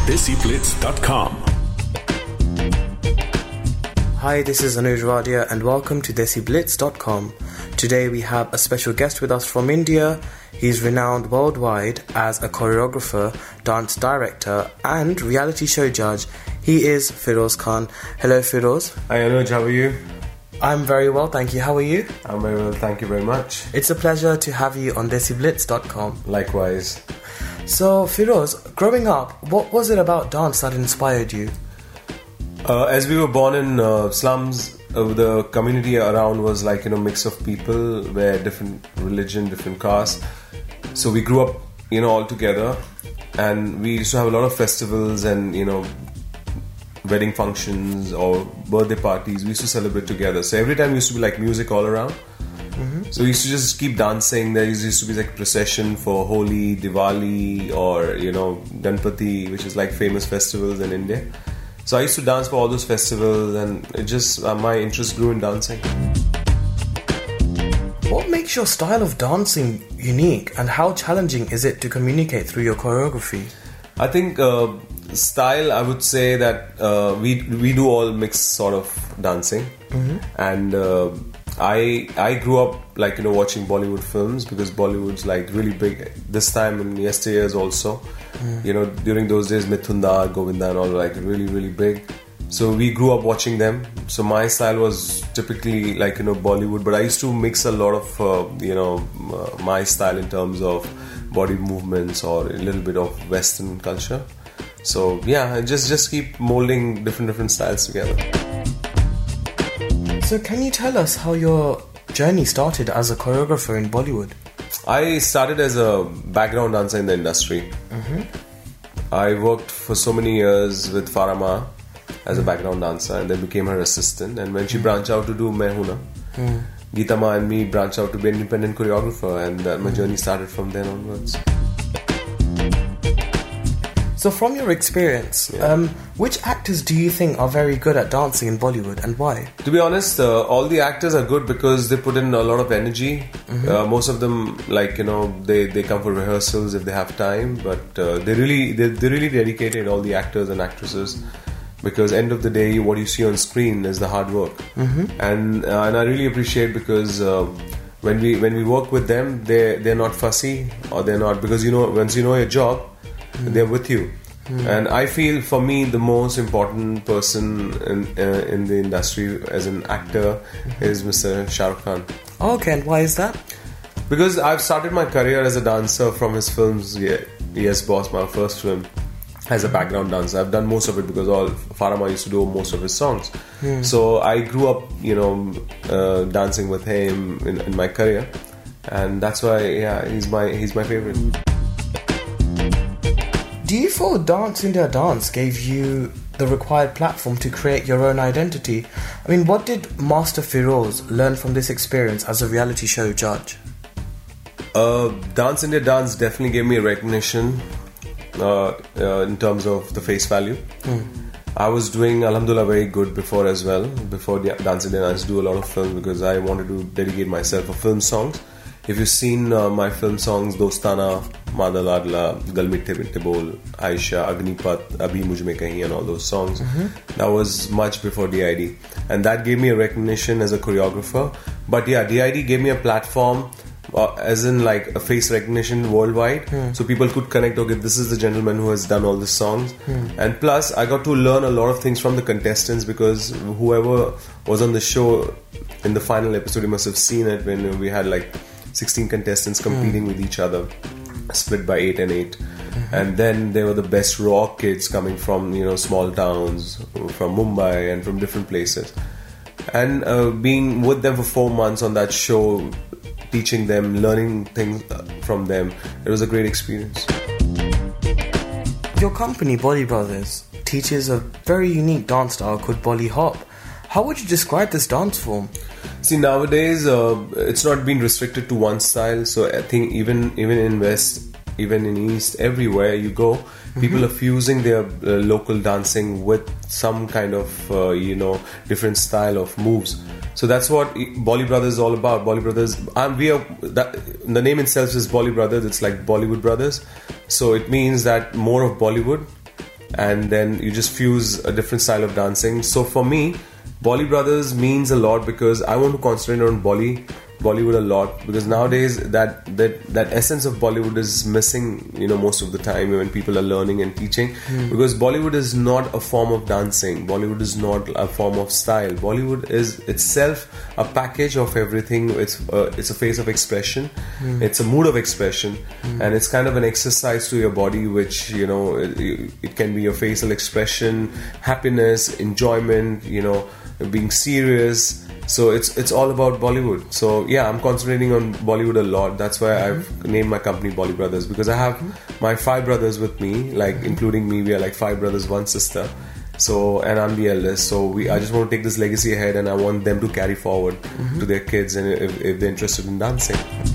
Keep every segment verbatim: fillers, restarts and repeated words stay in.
desi blitz dot com. Hi, this is Anuj Wadia and welcome to desi blitz dot com. Today we have a special guest with us from India. He's renowned worldwide as a choreographer, dance director and reality show judge. He is Feroz Khan. Hello Feroz. Hi Anuj, how are you? I'm very well, thank you. How are you? I'm very well, thank you very much. It's a pleasure to have you on desi blitz dot com. Likewise. So Feroz, growing up, what was it about dance that inspired you? Uh, as we were born in uh, slums, uh, the community around was like, you know, mix of people, where different religion, different caste. So we grew up, you know, all together, and we used to have a lot of festivals and, you know, wedding functions or birthday parties. We used to celebrate together. So every time used to be like music all around. Mm-hmm. So we used to just keep dancing. There used to be like procession for Holi, Diwali, or, you know, Ganpati, which is like famous festivals in India. So I used to dance for all those festivals, and it just uh, my interest grew in dancing. What makes your style of dancing unique, and how challenging is it to communicate through your choreography? I think uh, style, I would say that uh, we we do all mixed sort of dancing, mm-hmm. and uh, I I grew up like, you know, watching Bollywood films, because Bollywood's like really big this time and yesteryears also. Mm. You know, during those days, Mithun Da, Govinda and all were like really, really big. So we grew up watching them. So my style was typically like, you know, Bollywood, but I used to mix a lot of, uh, you know, uh, my style in terms of body movements or a little bit of Western culture. So yeah, just, just keep molding different, different styles together. So can you tell us how your journey started as a choreographer in Bollywood? I started as a background dancer in the industry. Mm-hmm. I worked for so many years with Farah Ma as a background dancer, and then became her assistant. And when she branched out to do Main Hoon Na, mm. Geeta Ma and me branched out to be an independent choreographer, and uh, my journey started from then onwards. So from your experience, yeah. um, which actors do you think are very good at dancing in Bollywood, and why? To be honest, uh, all the actors are good because they put in a lot of energy. Mm-hmm. Uh, most of them, like, you know, they, they come for rehearsals if they have time, but uh, they really they they really dedicated, all the actors and actresses, because end of the day, what you see on screen is the hard work. Mm-hmm. And uh, and I really appreciate, because uh, when we when we work with them, they they're not fussy, or they're not, because, you know, once you know your job, mm. they're with you. Mm. And I feel, for me, the most important person in uh, in the industry as an actor mm-hmm. is Mister Shah Rukh Khan. Oh, okay, and why is that? Because I've started my career as a dancer from his films. Yeah, Yes Boss, my first film, as a background dancer. I've done most of it because all Farah Ma used to do most of his songs. Mm. So I grew up, you know, uh, dancing with him in, in my career, and that's why, yeah, he's my he's my favorite. Do you feel Dance India Dance gave you the required platform to create your own identity? I mean, what did Master Feroz learn from this experience as a reality show judge? Uh, Dance India Dance definitely gave me a recognition uh, uh, in terms of the face value. Mm. I was doing, Alhamdulillah, very good before as well. Before the Dance India Dance, do a lot of films, because I wanted to dedicate myself for film songs. If you've seen uh, my film songs, Dostana, Madha Ladla, Gal Mitthe Mitthe Bol, Aisha, Agnipat, Abhi Mujh Mein Kahin, and all those songs, mm-hmm. that was much before D I D. And that gave me a recognition as a choreographer. But yeah, D I D gave me a platform, uh, as in like a face recognition worldwide. Mm. So people could connect, okay, this is the gentleman who has done all the songs. Mm. And plus, I got to learn a lot of things from the contestants, because whoever was on the show in the final episode, you must have seen it, when we had like sixteen contestants competing mm. with each other, split by eight and eight. Mm-hmm. And then there were the best rock kids coming from, you know, small towns, from Mumbai and from different places. And uh, being with them for four months on that show, teaching them, learning things from them, it was a great experience. Your company, Bolly Brothers, teaches a very unique dance style called Bolly Hop. How would you describe this dance form? See, nowadays uh, it's not been restricted to one style. So I think even even in West, even in East, everywhere you go, mm-hmm. people are fusing their uh, local dancing with some kind of uh, you know different style of moves. So that's what Bolly Brothers is all about. Bolly Brothers, um, we are that, the name itself is Bolly Brothers. It's like Bollywood Brothers. So it means that more of Bollywood and then you just fuse a different style of dancing. So for me, Bolly Brothers means a lot because I want to concentrate on Bolly Bollywood a lot, because nowadays that that that essence of Bollywood is missing, you know, most of the time when people are learning and teaching. Mm. Because Bollywood is not a form of dancing. Bollywood is not a form of style. Bollywood is itself a package of everything. It's uh, it's a phase of expression. Mm. It's a mood of expression, mm. and it's kind of an exercise to your body, which, you know, it, it can be your facial expression, happiness, enjoyment, you know, being serious. So it's it's all about Bollywood. So yeah, I'm concentrating on Bollywood a lot. That's why mm-hmm. I've named my company Bolly Brothers, because I have mm-hmm. my five brothers with me, like mm-hmm. including me. We are like five brothers, one sister. So, and I'm the eldest. So we, I just want to take this legacy ahead, and I want them to carry forward mm-hmm. to their kids, and if, if they're interested in dancing.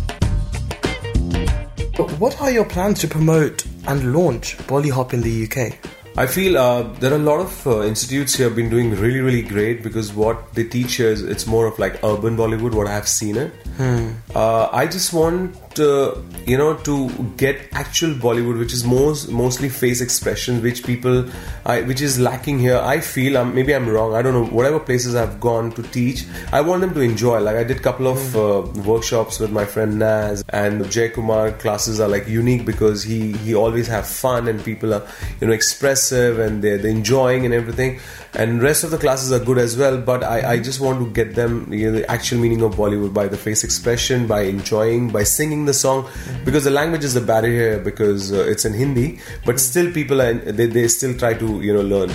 What are your plans to promote and launch Bolly Hop in the U K? I feel uh, there are a lot of uh, institutes here have been doing really, really great, because what they teach here is it's more of like urban Bollywood, what I have seen it. Hmm. Uh, I just want, uh, you know, to get actual Bollywood, which is most, mostly face expressions, which people, I, which is lacking here. I feel, um, maybe I'm wrong, I don't know, whatever places I've gone to teach, I want them to enjoy. Like I did a couple of hmm. uh, workshops with my friend Naz, and Jay Kumar classes are like unique because he, he always have fun, and people are, you know, express and they're, they're enjoying and everything, and rest of the classes are good as well, but I, I just want to get them, you know, the actual meaning of Bollywood by the face expression, by enjoying, by singing the song, mm-hmm. because the language is the barrier, because uh, it's in Hindi, but still people are, they, they still try to, you know, learn.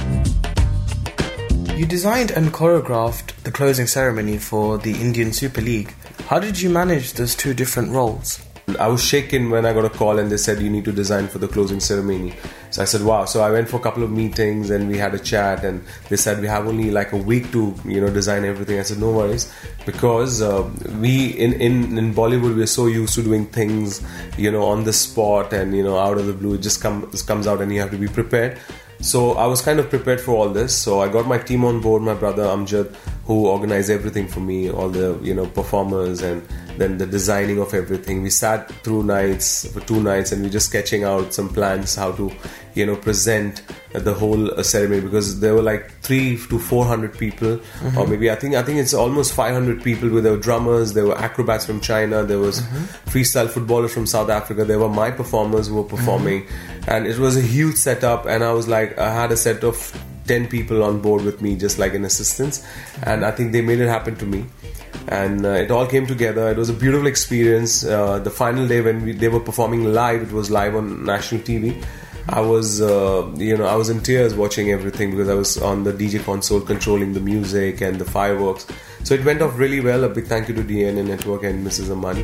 You designed and choreographed the closing ceremony for the Indian Super League. How did you manage those two different roles? I was shaken when I got a call and they said you need to design for the closing ceremony. So I said wow. So I went for a couple of meetings and we had a chat, and they said we have only like a week to, you know, design everything. I said no worries, because uh, we in, in, in Bollywood we're so used to doing things, you know, on the spot and, you know, out of the blue. It just comes comes out and you have to be prepared. So I was kind of prepared for all this. So I got my team on board, my brother Amjad, who organized everything for me, all the, you know, performers and then the designing of everything. We sat through nights, for two nights, and we just sketching out some plans how to, you know, present the whole uh, ceremony, because there were like three to four hundred people, mm-hmm. or maybe I think I think it's almost five hundred people. With there were drummers, there were acrobats from China, there was mm-hmm. freestyle footballers from South Africa, there were my performers who were performing, mm-hmm. and it was a huge setup. And I was like, I had a set of ten people on board with me, just like an assistants, and I think they made it happen to me. And uh, it all came together. It was a beautiful experience. Uh, the final day when we, they were performing live, it was live on national T V. I was, uh, you know, I was in tears watching everything, because I was on the D J console controlling the music and the fireworks. So it went off really well. A big thank you to D N A Network and Missus Amani.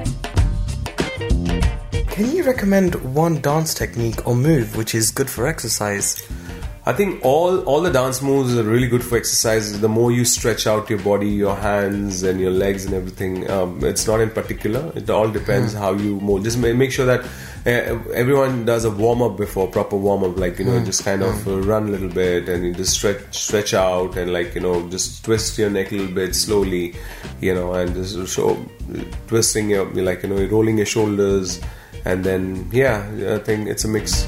Can you recommend one dance technique or move which is good for exercise? I think all, all the dance moves are really good for exercise. The more you stretch out your body, your hands and your legs and everything, um, it's not in particular. It all depends mm. how you move. Just make sure that uh, everyone does a warm-up before, proper warm-up, like, you know, mm. just kind of uh, run a little bit and you just stretch, stretch out and, like, you know, just twist your neck a little bit slowly, you know, and just show, twisting your, like, you know, rolling your shoulders, and then, yeah, I think it's a mix.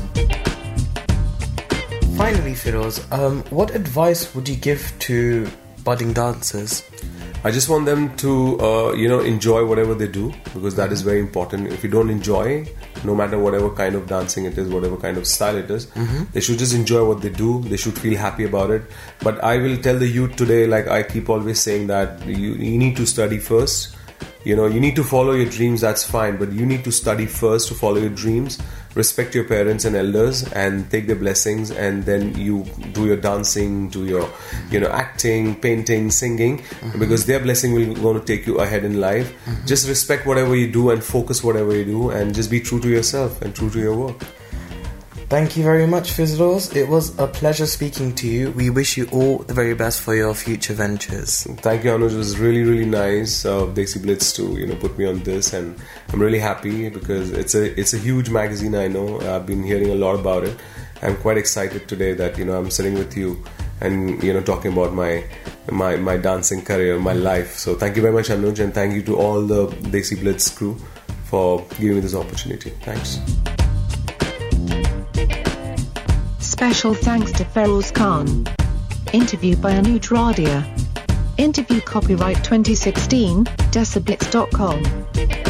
Finally, Firoz, um, what advice would you give to budding dancers? I just want them to, uh, you know, enjoy whatever they do, because that is very important. If you don't enjoy, no matter whatever kind of dancing it is, whatever kind of style it is, mm-hmm. they should just enjoy what they do. They should feel happy about it. But I will tell the youth today, like I keep always saying, that you, you need to study first. You know, you need to follow your dreams, that's fine, but you need to study first to follow your dreams. Respect your parents and elders and take their blessings, and then you do your dancing, do your, you know, acting, painting, singing, mm-hmm. because their blessing will going to take you ahead in life. Mm-hmm. Just respect whatever you do and focus whatever you do, and just be true to yourself and true to your work. Thank you very much, Firoz. It was a pleasure speaking to you. We wish you all the very best for your future ventures. Thank you, Anuj. It was really, really nice of Desi Blitz to, you know, put me on this, and I'm really happy because it's a it's a huge magazine. I know I've been hearing a lot about it. I'm quite excited today that, you know, I'm sitting with you and, you know, talking about my my my dancing career, my life. So thank you very much, Anuj, and thank you to all the Desi Blitz crew for giving me this opportunity. Thanks. Special thanks to Feroz Khan. Interview by Anuj Radia. Interview copyright twenty sixteen, Desi Blitz dot com.